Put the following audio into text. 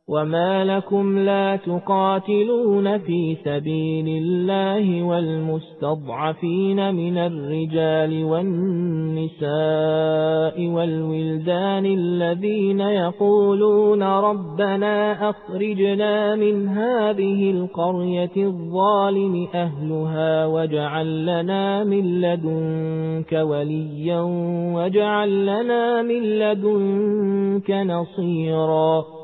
وما لكم لا تقاتلون في سبيل الله والمستضعفين من الرجال والنساء والولدان الذين يقولون ربنا أخرجنا من هذه القرية الظالم أهلها واجعل لنا من لدنك وليا واجعل لنا من لدنك نصيرا